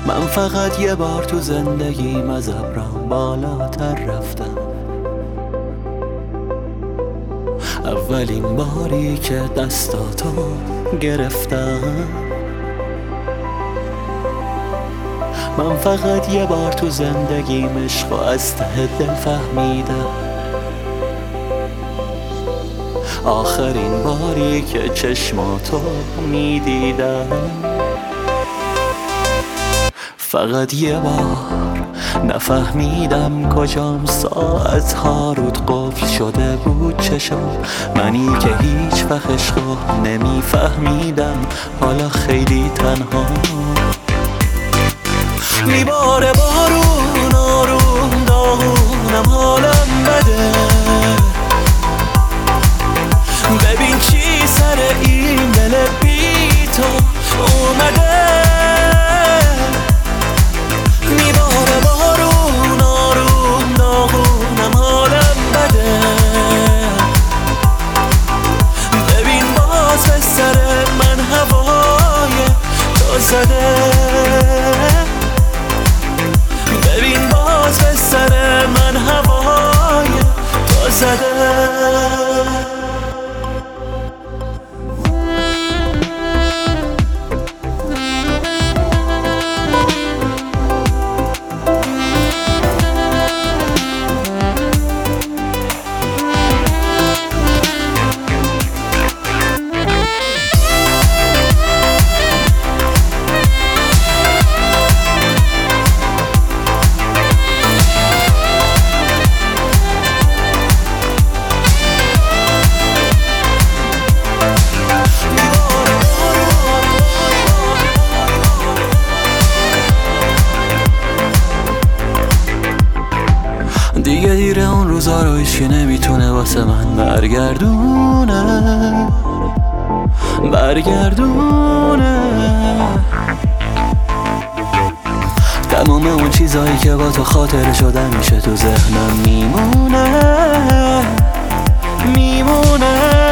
من فقط یه بار تو زندگیم از ابرام بالاتر رفتم. اولین باری که دستاتو گرفتم. من فقط یه بار تو زندگیم عشقو از ته دل فهمیدم. آخرین باری که چشماتو میدیدم. فقط یه بار نفهمیدم کجام، ساعتها رود قفل شده بود چشم. منی که هیچ وقت عشقو نمیفهمیدم، حالا خیلی تنها. میباره بارون آروم داغونم، حالم بده. ببین چی سر این دل بی تو اومده. میباره بارون آروم داغونم، حالم بده. ببین باز به سر من هوای تو زده. ببین باز به سر من هوای تو زده. دیگه دیره اون روزا رو هیچ که نمیتونه واسه من برگردونه. تمام اون چیزایی که با تو خاطره شدن میشه تو ذهنم میمونه.